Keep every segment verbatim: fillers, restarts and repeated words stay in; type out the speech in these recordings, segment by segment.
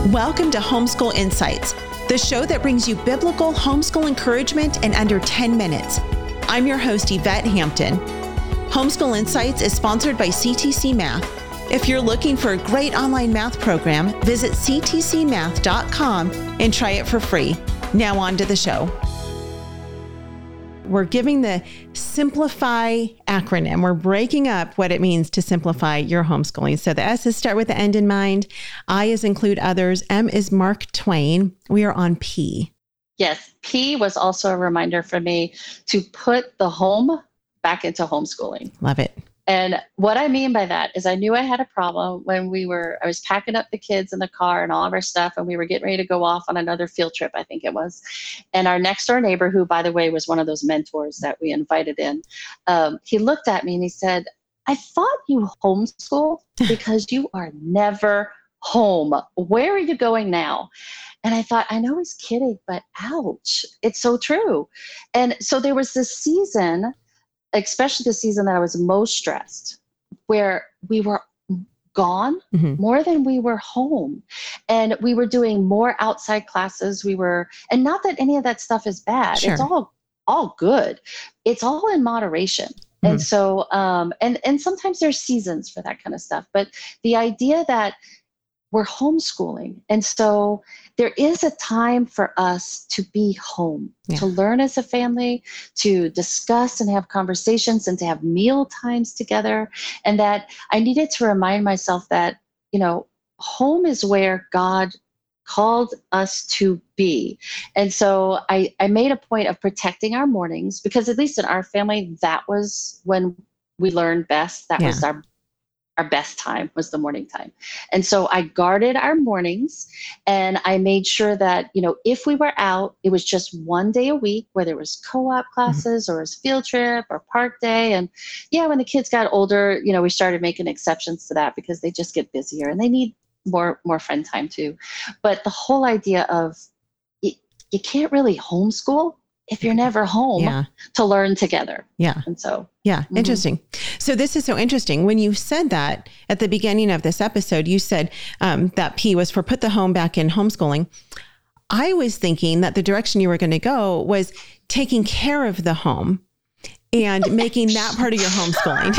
Welcome to Homeschool Insights, the show that brings you biblical homeschool encouragement in under ten minutes. I'm your host, Yvette Hampton. Homeschool Insights is sponsored by C T C Math. If you're looking for a great online math program, visit c t c math dot com and try it for free. Now on to the show. We're giving the Simplify acronym. We're breaking up what it means to simplify your homeschooling. So the S's start with the end in mind. I is include others. M is Mark Twain. We are on P. Yes, P was also a reminder for me to put the home back into homeschooling. Love it. And what I mean by that is I knew I had a problem when we were, I was packing up the kids in the car and all of our stuff, and we were getting ready to go off on another field trip, I think it was. And our next door neighbor, who, by the way, was one of those mentors that we invited in, um, he looked at me and he said, I thought you homeschooled because you are never home. Where are you going now? And I thought, I know he's kidding, but ouch, it's so true. And so there was this season, especially the season that I was most stressed, where we were gone mm-hmm. more than we were home. And we were doing more outside classes. We were, and not that any of that stuff is bad. Sure. It's all, all good. It's all in moderation. Mm-hmm. And so, um, and, and sometimes there's seasons for that kind of stuff, but the idea that we're homeschooling. And so there is a time for us to be home, yeah. to learn as a family, to discuss and have conversations and to have meal times together. And that I needed to remind myself that, you know, home is where God called us to be. And so I, I made a point of protecting our mornings, because at least in our family, that was when we learned best. That yeah. was our Our best time was the morning time. And so I guarded our mornings, and I made sure that, you know, if we were out, it was just one day a week, whether it was co-op classes mm-hmm. or it was field trip or park day. And yeah, when the kids got older, you know, we started making exceptions to that because they just get busier and they need more, more friend time too. But the whole idea of you, you can't really homeschool if you're never home yeah. to learn together. Yeah. And so. Yeah. Mm-hmm. Interesting. So this is so interesting. When you said that at the beginning of this episode, you said um, that P was for put the home back in homeschooling. I was thinking that the direction you were going to go was taking care of the home and making that part of your homeschooling.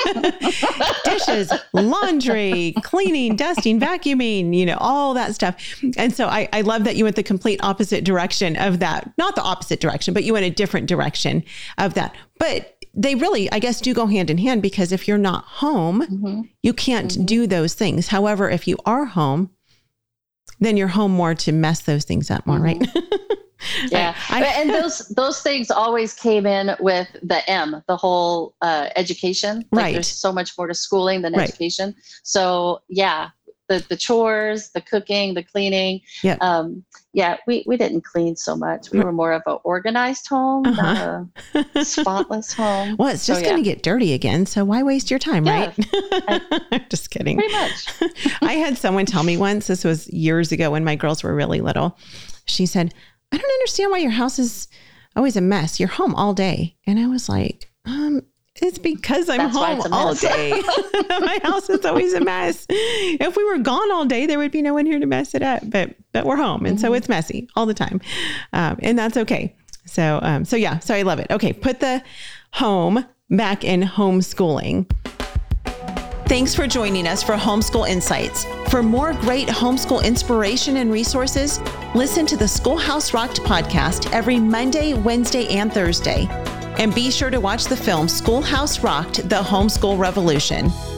Dishes, laundry, cleaning, dusting, vacuuming, you know, all that stuff. And so I, I love that you went the complete opposite direction of that. Not the opposite direction, but you went a different direction of that. But they really, I guess, do go hand in hand, because if you're not home, mm-hmm. you can't mm-hmm. do those things. However, if you are home, then you're home more to mess those things up more, mm-hmm. right? Yeah. I, I, and those those things always came in with the M, the whole uh, education. Like right. There's so much more to schooling than right. education. So yeah, the, the chores, the cooking, the cleaning. Yeah. Um, yeah, we, we didn't clean so much. We were more of an organized home, uh-huh. not a spotless home. Well, it's just so, going to yeah. get dirty again. So why waste your time, yeah. right? I, I'm just kidding. Pretty much. I had someone tell me once, this was years ago when my girls were really little. She said, I don't understand why your house is always a mess. You're home all day. And I was like, um, it's because I'm That's home all day. My house is always a mess. If we were gone all day, there would be no one here to mess it up, but, but we're home. And mm-hmm. so it's messy all the time. Um, and that's okay. So, um, so yeah, so I love it. Okay. Put the home back in homeschooling. Thanks for joining us for Homeschool Insights. For more great homeschool inspiration and resources, listen to the Schoolhouse Rocked podcast every Monday, Wednesday, and Thursday. And be sure to watch the film Schoolhouse Rocked: The Homeschool Revolution.